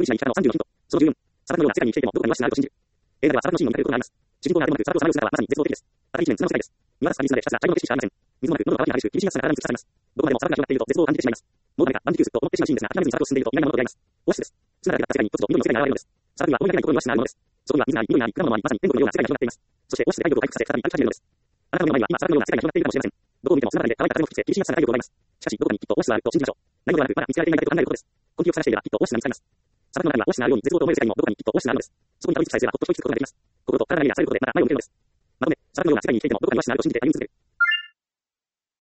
しない力の30のヒント。その14、砂漠のような世界に生きていてもどこかには死があると信じる。映画では砂漠のシーンを見かけることがあります。主人公が歩まなく砂漠をさまよう姿はまさに絶望的です。ただ一面砂の世界です。見渡す限り砂でひたすら茶色の景色しかありません。水もなく、喉が渇き激しく、厳しい暑さが体に突き刺されます。どこまでも砂漠が広がっていると絶望を感じてしまいます。もうダメか、万事休すと思ってしまうシーンですが、諦めずに砂漠を進んでいると意外なものと出会います。オアシスです。砂だらけだった世界に突如緑の世界が現れるのです。砂漠には思いがけないところには死があるものです。そこには水があり、緑があり、果物もあり、まさに天国のような世界が広がっています。そしてオアシスで体力を回復させ、再び歩き始めるのです。あなたの目の前には今砂漠のような世界が広がっているかもしれません。どこを見てもその中で乾いた風も吹きつけ、厳しい暑さが体力を奪います。しかし、どこかにきっとオアシスがあると信じましょう。何事もなく、まだ見つけられていないだけと考えることです。根気を探していれば、きっとオアシスが見つかります。砂漠の中にはオアシスがあるように絶望と思える世界にもどこかにきっとオアシスがあるのです。そこにたどり着くさえすれば、ほっと一息つくことができます。心と体の目がされることで、また前を向けるのです。まとめ、砂漠のような世界に生きていてもどこかにオアシスがあると信じて歩み続ける。